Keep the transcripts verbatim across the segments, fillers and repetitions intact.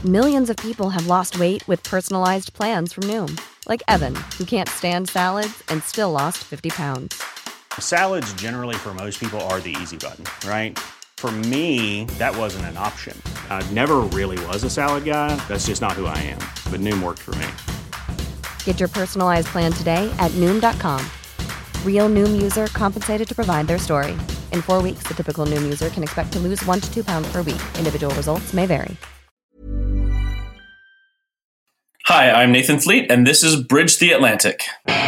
Millions of people have lost weight with personalized plans from Noom. Like Evan, who can't stand salads and still lost fifty pounds. Salads generally for most people are the easy button, right? For me, that wasn't an option. I never really was a salad guy. That's just not who I am. But Noom worked for me. Get your personalized plan today at Noom dot com. Real Noom user compensated to provide their story. In four weeks, the typical Noom user can expect to lose one to two pounds per week. Individual results may vary. Hi, I'm Nathan Fleet, and this is Bridge the Atlantic.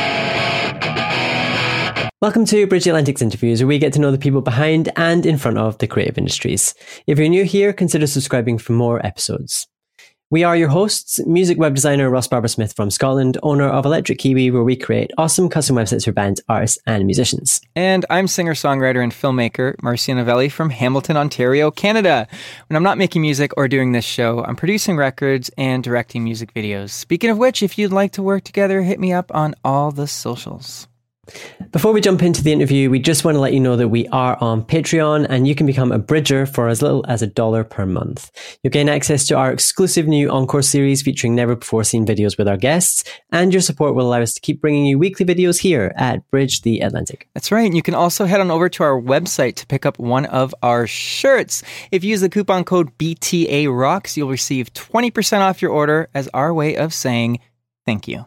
Welcome to Bridge the Atlantic's interviews, where we get to know the people behind and in front of the creative industries. If you're new here, consider subscribing for more episodes. We are your hosts, music web designer Ross Barber-Smith from Scotland, owner of Electric Kiwi, where we create awesome custom websites for bands, artists, and musicians. And I'm singer-songwriter and filmmaker Marcia Novelli from Hamilton, Ontario, Canada. When I'm not making music or doing this show, I'm producing records and directing music videos. Speaking of which, if you'd like to work together, hit me up on all the socials. Before we jump into the interview, we just want to let you know that we are on Patreon and you can become a bridger for as little as a dollar per month. You'll gain access to our exclusive new Encore series featuring never-before-seen videos with our guests, and your support will allow us to keep bringing you weekly videos here at Bridge the Atlantic. That's right. And you can also head on over to our website to pick up one of our shirts. If you use the coupon code B T A Rocks, you'll receive twenty percent off your order as our way of saying thank you.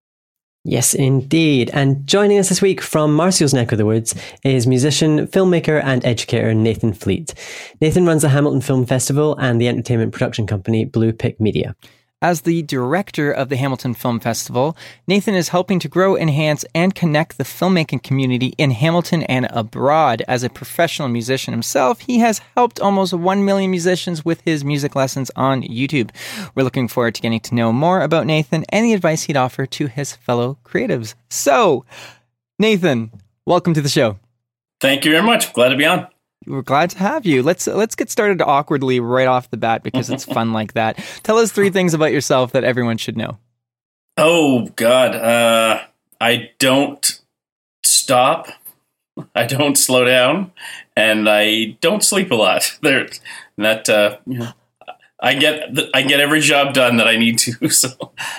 Yes, indeed. And joining us this week from Marcia's neck of the woods is musician, filmmaker and educator Nathan Fleet. Nathan runs the Hamilton Film Festival and the entertainment production company Blue Pick Media. As the director of the Hamilton Film Festival, Nathan is helping to grow, enhance, and connect the filmmaking community in Hamilton and abroad. As a professional musician himself, he has helped almost one million musicians with his music lessons on YouTube. We're looking forward to getting to know more about Nathan and the advice he'd offer to his fellow creatives. So, Nathan, welcome to the show. Thank you very much. Glad to be on. We're glad to have you. Let's let's get started awkwardly right off the bat because it's fun like that. Tell us three things about yourself that everyone should know. Oh, God. Uh, I don't stop. I don't slow down. And I don't sleep a lot. There, that uh, I get I get every job done that I need to. So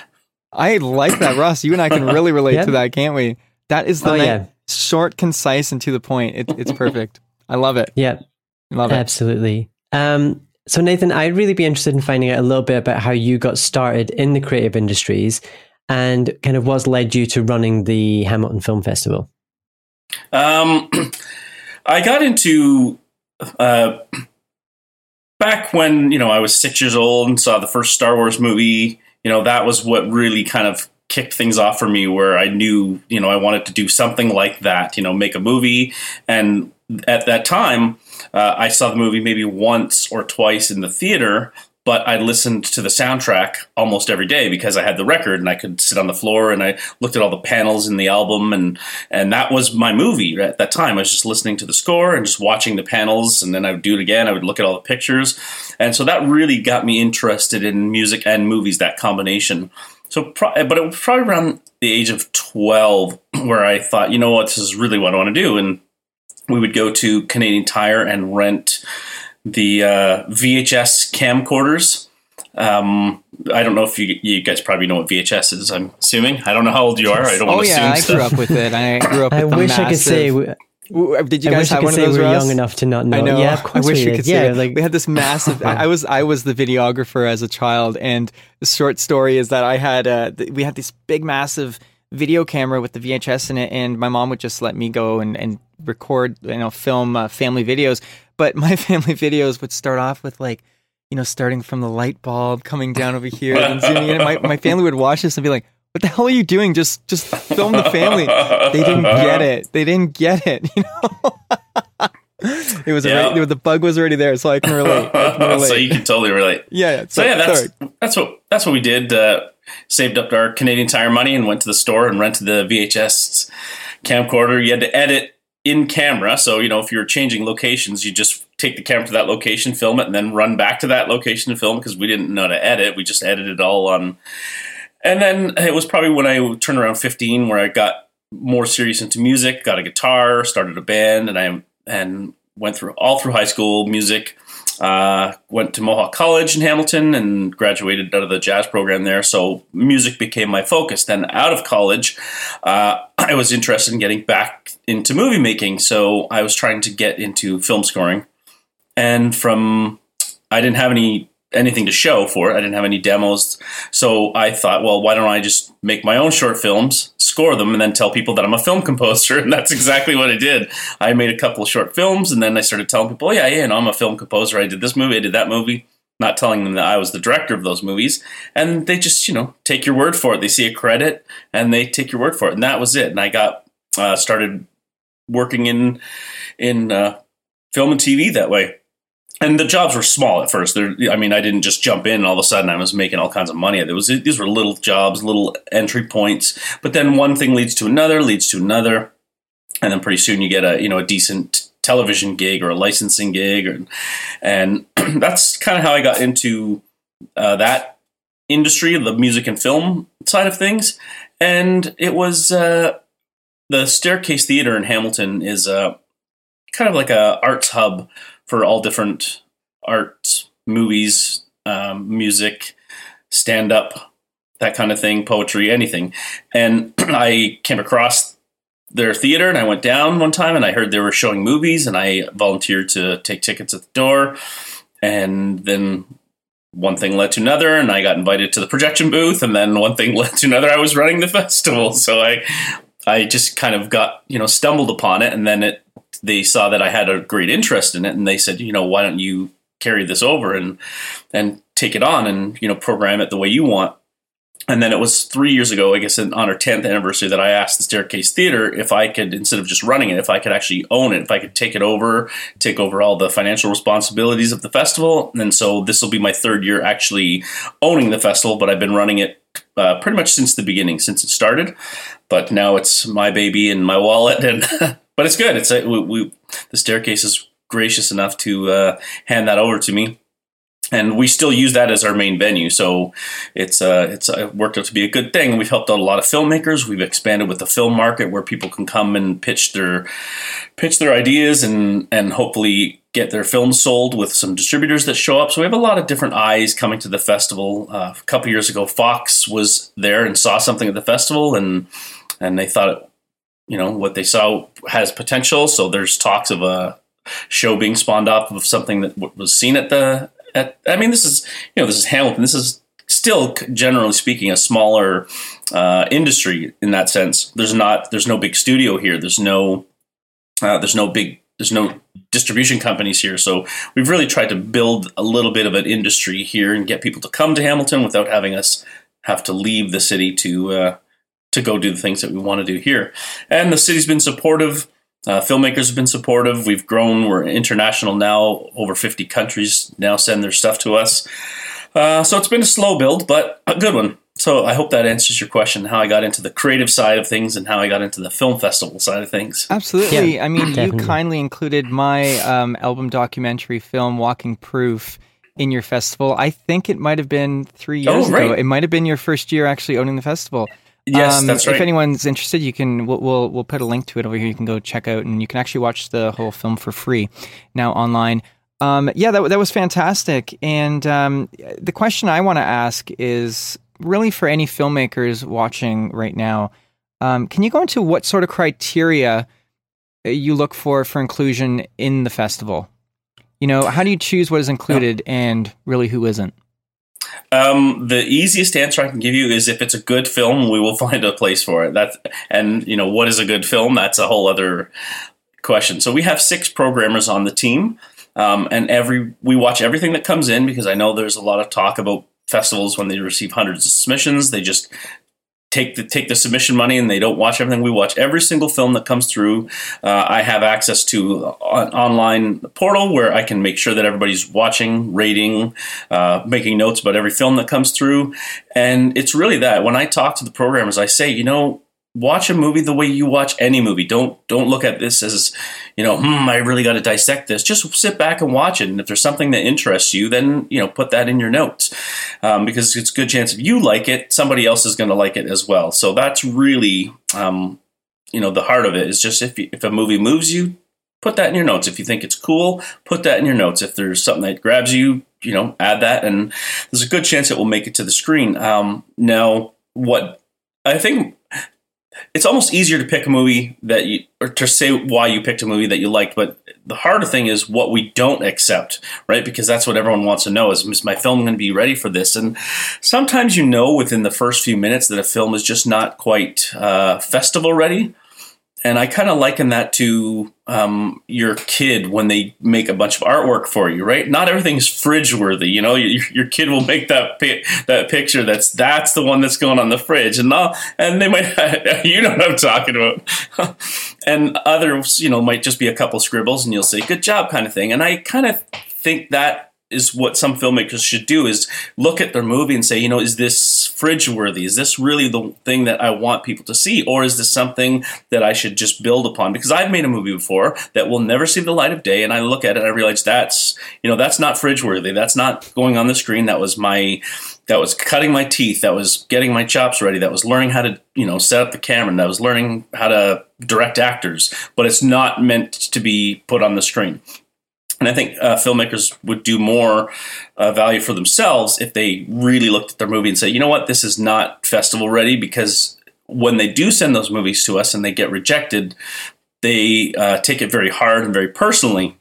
I like that, Ross. You and I can really relate yeah. to that, can't we? That is the oh, night, yeah. short, concise, and to the point. It, it's perfect. I love it. Yeah, love it. Absolutely. Um, so Nathan, I'd really be interested in finding out a little bit about how you got started in the creative industries and kind of what's led you to running the Hamilton Film Festival. Um, I got into, uh, back when, you know, I was six years old and saw the first Star Wars movie, you know, that was what really kind of kicked things off for me, where I knew, you know, I wanted to do something like that, you know, make a movie. And at that time, uh, I saw the movie maybe once or twice in the theater, but I listened to the soundtrack almost every day because I had the record and I could sit on the floor and I looked at all the panels in the album, and and that was my movie at that time. I was just listening to the score and just watching the panels, and then I would do it again. I would look at all the pictures. And so that really got me interested in music and movies, that combination. So, but it was probably around the age of twelve where I thought, you know what, this is really what I want to do. And we would go to Canadian Tire and rent the uh, V H S camcorders. Um, I don't know if you you guys probably know what V H S is, I'm assuming. I don't know how old you are. I don't oh, want to yeah, assume I stuff. grew up with it. I grew up with I the wish massive... I could say... We, Did you guys I have wish one I could of those, say we're Ross? young enough to not know. I know. Yeah, of course I wish we you did. could yeah, say like we had this massive. I, I was I was the videographer as a child, and the short story is that I had uh, th- we had this big, massive video camera with the V H S in it, and my mom would just let me go and, and record, you know, film uh, family videos. But my family videos would start off with like, you know, starting from the light bulb, coming down over here, and zooming in. And my my family would watch this and be like, "What the hell are you doing? Just just film the family." They didn't get it. They didn't get it. You know. It was yeah. already, the bug was already there, so I can relate. I can relate. So you can totally relate. Yeah. yeah. So, so yeah, that's sorry. that's what that's what we did. Uh, saved up our Canadian Tire money and went to the store and rented the V H S camcorder. You had to edit in camera, so you know if you were changing locations, you just take the camera to that location, film it, and then run back to that location and film, because we didn't know how to edit. We just edited it all on. And then it was probably when I turned around fifteen where I got more serious into music, got a guitar, started a band, and I and went through all through high school music. Uh, went to Mohawk College in Hamilton and graduated out of the jazz program there. So music became my focus. Then out of college, uh, I was interested in getting back into movie making. So I was trying to get into film scoring. And from, I didn't have any anything to show for it. I didn't have any demos. So I thought, well, why don't I just make my own short films, score them, and then tell people that I'm a film composer? And that's exactly what I did. I made a couple of short films, and then I started telling people, oh, yeah, yeah, no, I'm a film composer. I did this movie, I did that movie, not telling them that I was the director of those movies. And they just, you know, take your word for it. They see a credit, and they take your word for it. And that was it. And I got uh, started working in, in uh, film and T V that way. And the jobs were small at first. They're, I mean, I didn't just jump in and all of a sudden I was making all kinds of money. It was, these were little jobs, little entry points. But then one thing leads to another, leads to another. And then pretty soon you get a, you know, a decent television gig or a licensing gig. Or, and that's kind of how I got into uh, that industry, the music and film side of things. And it was uh, the Staircase Theatre in Hamilton is uh, kind of like a arts hub for all different arts, movies, um, music, stand-up, that kind of thing, poetry, anything. And I came across their theater, and I went down one time, and I heard they were showing movies, and I volunteered to take tickets at the door. And then one thing led to another, and I got invited to the projection booth, and then one thing led to another. I was running the festival, so I, I just kind of got, you know, stumbled upon it, and then it. They saw that I had a great interest in it, and they said, you know, why don't you carry this over and and take it on and, you know, program it the way you want. And then it was three years ago, I guess, on our tenth anniversary, that I asked the Staircase Theatre if I could, instead of just running it, if I could actually own it, if I could take it over, take over all the financial responsibilities of the festival. And so this will be my third year actually owning the festival, but I've been running it uh, pretty much since the beginning, since it started. But now it's my baby and my wallet, and but it's good. It's a, we, we the Staircase is gracious enough to uh, hand that over to me. And we still use that as our main venue, so it's uh, it's uh, worked out to be a good thing. We've helped out a lot of filmmakers. We've expanded with the film market, where people can come and pitch their pitch their ideas and and hopefully get their films sold with some distributors that show up. So we have a lot of different eyes coming to the festival. Uh, a couple years ago, Fox was there and saw something at the festival, and and they thought, it, you know, what they saw has potential. So there's talks of a show being spawned off of something that was seen at the. At, I mean, this is, you know, this is Hamilton. This is still, generally speaking, a smaller uh, industry in that sense. There's not, there's no big studio here. There's no, uh, there's no big, there's no distribution companies here. So we've really tried to build a little bit of an industry here and get people to come to Hamilton without having us have to leave the city to uh, to go do the things that we want to do here. And the city's been supportive. Uh, filmmakers have been supportive. We've grown. We're international now. Over fifty countries now send their stuff to us. Uh, so it's been a slow build, but a good one. So I hope that answers your question, how I got into the creative side of things and how I got into the film festival side of things. Absolutely. Yeah, I mean, definitely. you kindly included my um, album documentary film, Walking Proof, in your festival. I think it might have been three years Oh, right. ago. It might have been your first year actually owning the festival. Yes, Um, that's right. If anyone's interested, you can we'll, we'll we'll put a link to it over here. You can go check out, and you can actually watch the whole film for free now online. Um, yeah, that that was fantastic. And um, the question I want to ask is really for any filmmakers watching right now. Um, can you go into what sort of criteria you look for for inclusion in the festival? You know, how do you choose what is included and really who isn't? Um, the easiest answer I can give you is if it's a good film, we will find a place for it. That's, and you know, what is a good film? That's a whole other question. So we have six programmers on the team, um, and every we watch everything that comes in, because I know there's a lot of talk about festivals when they receive hundreds of submissions. They just take the take the submission money and they don't watch everything. We watch every single film that comes through. Uh, I have access to an online portal where I can make sure that everybody's watching, rating, uh, making notes about every film that comes through. And it's really that. When I talk to the programmers, I say, you know, watch a movie the way you watch any movie. Don't don't look at this as, you know, hmm, I really got to dissect this. Just sit back and watch it. And if there's something that interests you, then, you know, put that in your notes. Um, because it's a good chance if you like it, somebody else is going to like it as well. So that's really, um, you know, the heart of it is just if, if a movie moves you, put that in your notes. If you think it's cool, put that in your notes. If there's something that grabs you, you know, add that, and there's a good chance it will make it to the screen. Um, now, what I think, it's almost easier to pick a movie that you, or to say why you picked a movie that you liked, but the harder thing is what we don't accept, right? Because that's what everyone wants to know is, is my film going to be ready for this? And sometimes you know within the first few minutes that a film is just not quite uh, festival ready. And I kind of liken that to um, your kid when they make a bunch of artwork for you, right? Not everything's fridge worthy. You know, your, your kid will make that pi- that picture that's that's the one that's going on the fridge, and not, and they might you know what I'm talking about. And others, you know, might just be a couple scribbles, and you'll say "good job" kind of thing. And I kind of think that is what some filmmakers should do, is look at their movie and say, you know, is this fridge worthy? Is this really the thing that I want people to see? Or is this something that I should just build upon? Because I've made a movie before that will never see the light of day. And I look at it and I realize that's, you know, that's not fridge worthy. That's not going on the screen. That was my, that was cutting my teeth. That was getting my chops ready. That was learning how to, you know, set up the camera. And that was learning how to direct actors, but it's not meant to be put on the screen. And I think uh, filmmakers would do more uh, value for themselves if they really looked at their movie and say, you know what, this is not festival ready, because when they do send those movies to us and they get rejected, they uh, take it very hard and very personally,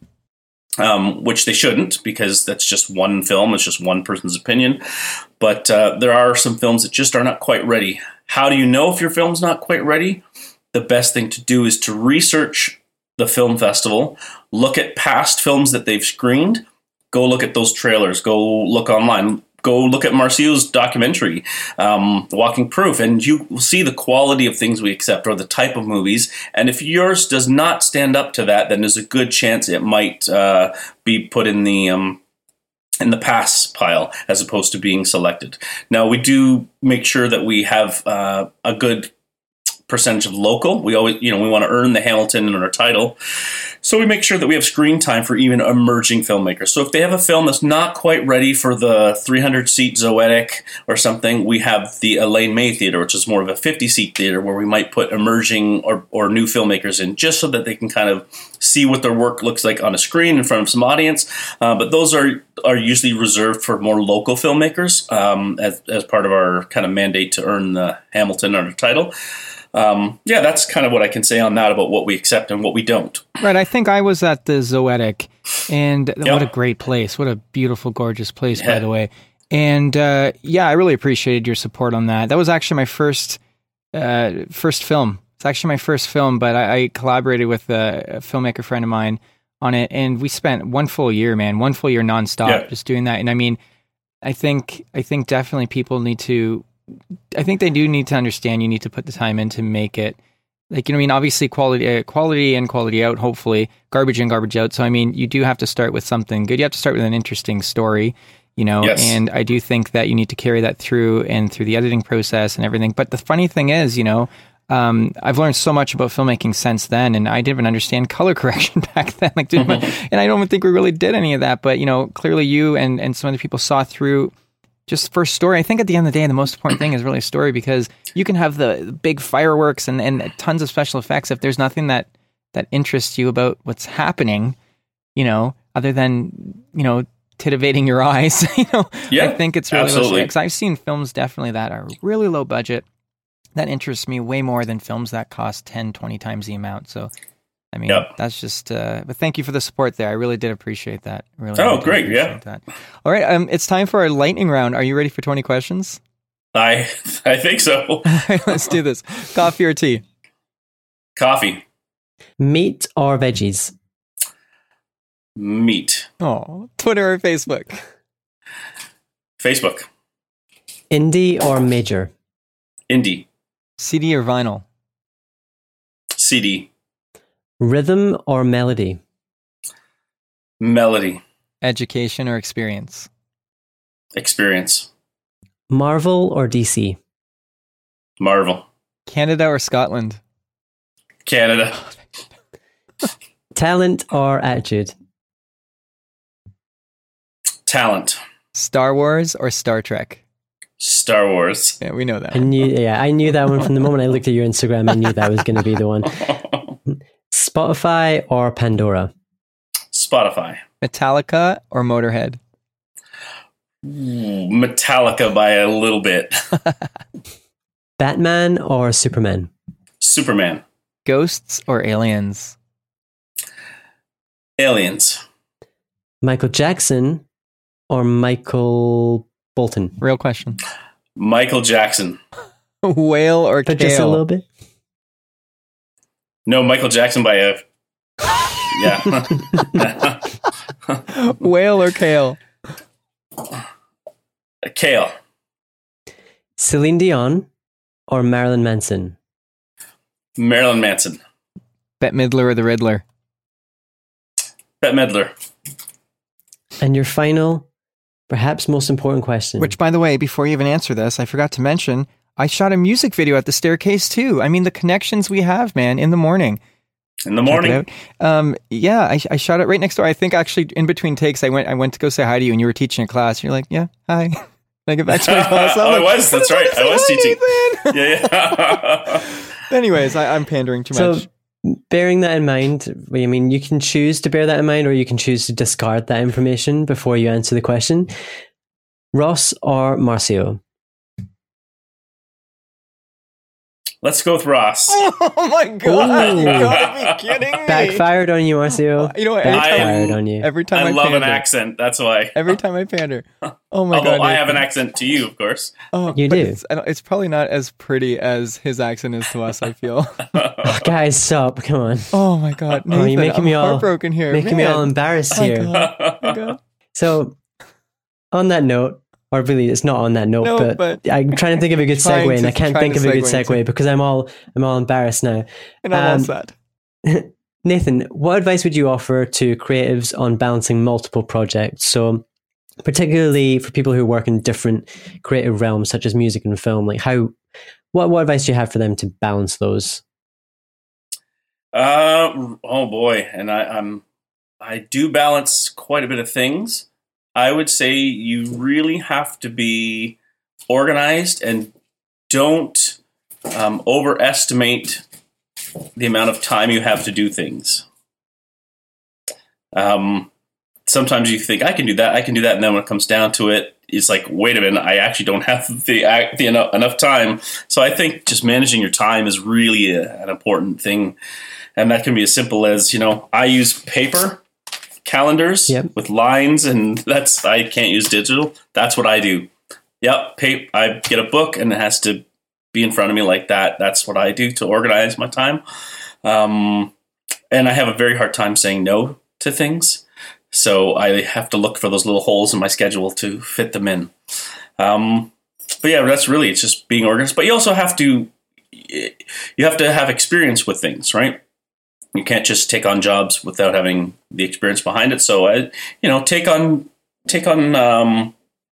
um, which they shouldn't, because that's just one film. It's just one person's opinion. But uh, there are some films that just are not quite ready. How do you know if your film's not quite ready? The best thing to do is to research the film festival, look at past films that they've screened, go look at those trailers, go look online, go look at Marcio's documentary, um, Walking Proof, and you will see the quality of things we accept or the type of movies. And if yours does not stand up to that, then there's a good chance it might uh, be put in the um, in the pass pile as opposed to being selected. Now, we do make sure that we have uh, a good percentage of local. We always, you know, we want to earn the Hamilton in our title. So we make sure that we have screen time for even emerging filmmakers. So if they have a film that's not quite ready for the three hundred seat Zoetic or something, we have the Elaine May Theater, which is more of a fifty seat theater where we might put emerging or, or new filmmakers in, just so that they can kind of see what their work looks like on a screen in front of some audience. Uh, but those are are usually reserved for more local filmmakers um, as, as part of our kind of mandate to earn the Hamilton on our title. Um, yeah, that's kind of what I can say on that about what we accept and what we don't. Right. I think I was at the Zoetic, and Yep. what a great place. What a beautiful, gorgeous place, Yeah. by the way. And uh, yeah, I really appreciated your support on that. That was actually my first uh, first film. It's actually my first film, but I, I collaborated with a, a filmmaker friend of mine on it, and we spent one full year, man, one full year nonstop Yeah. just doing that. And I mean, I think I think definitely people need to. I think they do need to understand you need to put the time in to make it. Like, you know, I mean, obviously quality, uh, quality in, quality out, hopefully garbage in, garbage out. So, I mean, you do have to start with something good. You have to start with an interesting story, you know, Yes. and I do think that you need to carry that through and through the editing process and everything. But the funny thing is, you know, um, I've learned so much about filmmaking since then, and I didn't even understand color correction back then. Like, didn't, and I don't even think we really did any of that. But, you know, clearly you and, and some other people saw through just first story. I think at the end of the day, the most important thing is really a story, because you can have the big fireworks and, and tons of special effects. If there's nothing that, that interests you about what's happening, you know, other than, you know, titivating your eyes, you know, Yeah, I think it's really, absolutely. because I've seen films definitely that are really low budget that interests me way more than films that cost ten, twenty times the amount. So, I mean, Yep. that's just, uh, but thank you for the support there. I really did appreciate that. Really, Oh, really did great, yeah. appreciate that. All right. Um, it's time for our lightning round. Are you ready for twenty questions? I I think so. All right, let's do this. Coffee or tea? Coffee, Meat or veggies? meat, Oh, Twitter or Facebook? Facebook, Indie or major? indie, C D or vinyl? C D, Rhythm or melody? melody, Education or experience? experience, Marvel or D C? Marvel, Canada or Scotland? Canada, Talent or attitude? talent, Star Wars or Star Trek? Star Wars. Yeah, we know that. I knew, yeah, I knew that one from the moment I looked at your Instagram. I knew that was going to be the one. Spotify or Pandora? Spotify. Metallica or Motorhead? Metallica by a little bit. Batman or Superman? Superman. Ghosts or aliens? Aliens. Michael Jackson or Michael Bolton? Real question. Michael Jackson. Whale or But kale? just a little bit. No, Michael Jackson by a... Yeah. Whale or kale? Kale. Celine Dion or Marilyn Manson? Marilyn Manson. Bette Midler or the Riddler? Bette Midler. And your final, perhaps most important question. Which, by the way, before you even answer this, I forgot to mention, I shot a music video at the staircase too. I mean, the connections we have, man, in the morning. In the Check it morning. out. Um, yeah, I, I shot it right next door. I think actually in between takes, I went I went to go say hi to you and you were teaching a class. You're like, yeah, hi. I get back to my class. I'm Oh, like, I was. That's right. I was "Hi, teaching. Nathan." Yeah, yeah. Anyways, I, I'm pandering too so, much. bearing that in mind, I mean, you can choose to bear that in mind or you can choose to discard that information before you answer the question. Ross or Marcio? Let's go with Ross. Oh my god! You Ooh. gotta be kidding me. Backfired on you, Marcio. You know what? Every Backfired time, on you. every time I I, love pander, an accent. That's why. Every time I pander. Oh my Although god! I have an Nathan. accent to you, of course. Oh, You but do. It's, I don't- it's probably not as pretty as his accent is to us. I feel. Oh, guys, stop. Come on. Oh my god! Nathan, Oh, you're making I'm me all heartbroken here. Making me Man. all embarrassed Oh my here. god. Oh my god. So, on that note, or really, it's not on that note, No, but, but I'm trying to think of a good trying segue, and to- I can't trying think to of a good segue segue into- because I'm all I'm all embarrassed now. And I'm all Um, sad. Nathan, what advice would you offer to creatives on balancing multiple projects? So, particularly for people who work in different creative realms, such as music and film, like how, what what advice do you have for them to balance those? Uh, oh boy, and I, I'm I do balance quite a bit of things. I would say you really have to be organized and don't um, overestimate the amount of time you have to do things. Um, sometimes you think I can do that, I can do that, and then when it comes down to it, it's like, wait a minute, I actually don't have the, the enough, enough time. So I think just managing your time is really a, an important thing, and that can be as simple as, you know, I use paper calendars Yep. with lines, and that's I can't use digital. That's what I do. Yep, paper. I get a book, and it has to be in front of me like that. That's what I do to organize my time. Um, and I have a very hard time saying no to things. So I have to look for those little holes in my schedule to fit them in. Um, but yeah, that's really, it's just being organized. But you also have to, you have to have experience with things, right? You can't just take on jobs without having the experience behind it. So I, you know, take on, take on um,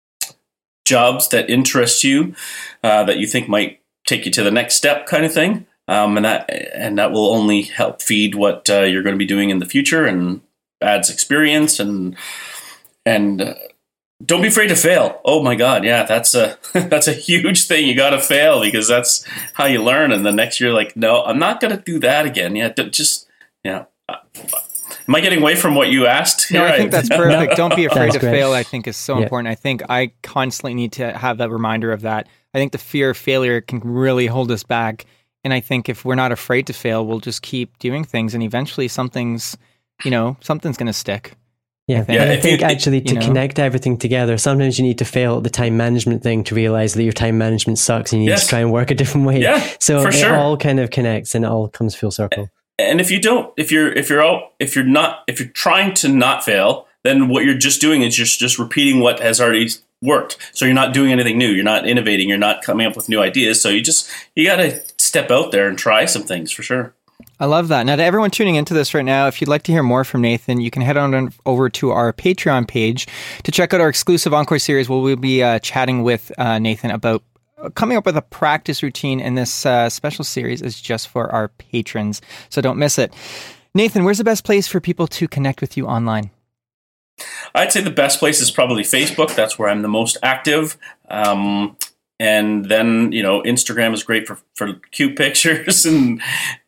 jobs that interest you, uh, that you think might take you to the next step, kind of thing. Um, and that, and that will only help feed what uh, you're going to be doing in the future, and adds experience, and and uh, don't be afraid to fail. Oh my God, yeah, that's a that's a huge thing. You got to fail, because that's how you learn. And the next year, like, no, I'm not going to do that again. Yeah, d- just yeah. Uh, am I getting away from what you asked? No, Here I think that's perfect. Don't be afraid That's to great. fail. I think is so Yeah. important. I think I constantly need to have that reminder of that. I think the fear of failure can really hold us back. And I think if we're not afraid to fail, we'll just keep doing things, and eventually something's, you know, something's going to stick. Yeah, think. and Yeah, I if think you- actually to you know. connect everything together, sometimes you need to fail at the time management thing to realize that your time management sucks and you need Yes. to try and work a different way. Yeah, so for it sure. all kind of connects and it all comes full circle. And if you don't, if you're if you're out, if you're not, if you're trying to not fail, then what you're just doing is just just repeating what has already worked. So you're not doing anything new. You're not innovating. You're not coming up with new ideas. So you just you got to step out there and try some things, for sure. I love that. Now, to everyone tuning into this right now, if you'd like to hear more from Nathan, you can head on over to our Patreon page to check out our exclusive Encore series, where we'll be uh, chatting with uh, Nathan about coming up with a practice routine. And this uh, special series is just for our patrons, so don't miss it. Nathan, where's the best place for people to connect with you online? I'd say the best place is probably Facebook. That's where I'm the most active. Um, and then, you know, Instagram is great for, for cute pictures, and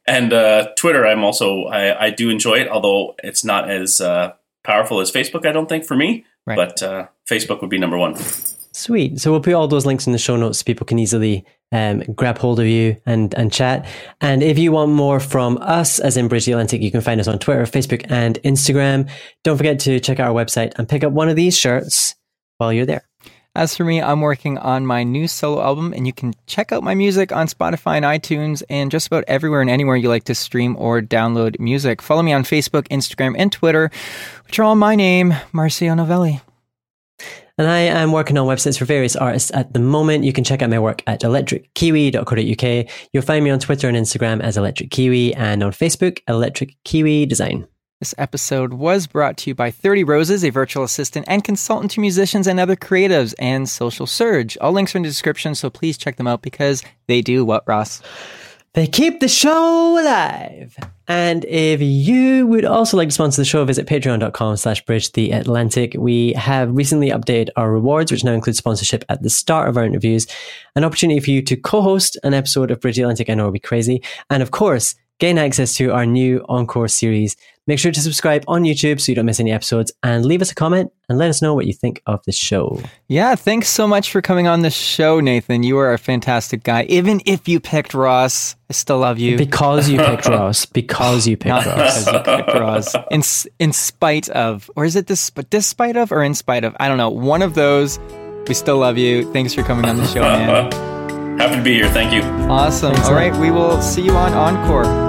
and uh, Twitter, I'm also I, I do enjoy it, although it's not as uh, powerful as Facebook, I don't think, for me. Right. But uh, Facebook would be number one. Sweet. So we'll put all those links in the show notes so people can easily um, grab hold of you and, and chat. And if you want more from us, as in Bridge the Atlantic, you can find us on Twitter, Facebook, and Instagram. Don't forget to check out our website and pick up one of these shirts while you're there. As for me, I'm working on my new solo album, and you can check out my music on Spotify and iTunes and just about everywhere and anywhere you like to stream or download music. Follow me on Facebook, Instagram, and Twitter, which are all my name, Marcio Novelli. And I am working on websites for various artists at the moment. You can check out my work at electric kiwi dot co dot uk. You'll find me on Twitter and Instagram as Electric Kiwi, and on Facebook, Electric Kiwi Design. This episode was brought to you by thirty Roses, a virtual assistant and consultant to musicians and other creatives, and Social Surge. All links are in the description, so please check them out because they do what, Ross? They keep the show alive. And if you would also like to sponsor the show, visit patreon.com slash bridge the Atlantic. We have recently updated our rewards, which now include sponsorship at the start of our interviews, an opportunity for you to co-host an episode of Bridge the Atlantic. I know it'll be crazy. And of course, gain access to our new Encore series. Make sure to subscribe on YouTube so you don't miss any episodes, and leave us a comment and let us know what you think of the show. Yeah, thanks so much for coming on the show, Nathan. You are a fantastic guy. Even if you picked Ross, I still love you. Because you picked Ross. Because you picked Not Ross. Because you picked Ross. In, in spite of, or is it this, despite of or in spite of? I don't know. One of those. We still love you. Thanks for coming on the show, man. Happy to be here. Thank you. Awesome. Thanks, All right, we will see you on Encore.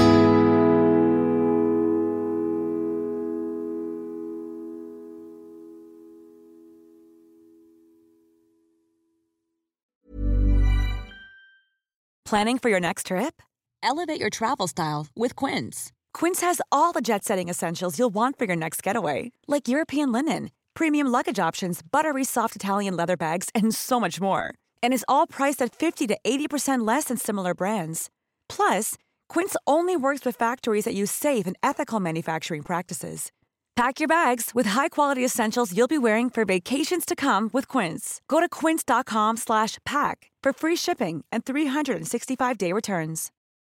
Planning for your next trip? Elevate your travel style with Quince. Quince has all the jet-setting essentials you'll want for your next getaway, like European linen, premium luggage options, buttery soft Italian leather bags, and so much more. And is all priced at fifty to eighty percent less than similar brands. Plus, Quince only works with factories that use safe and ethical manufacturing practices. Pack your bags with high-quality essentials you'll be wearing for vacations to come with Quince. Go to quince.com slash pack for free shipping and three sixty-five day returns.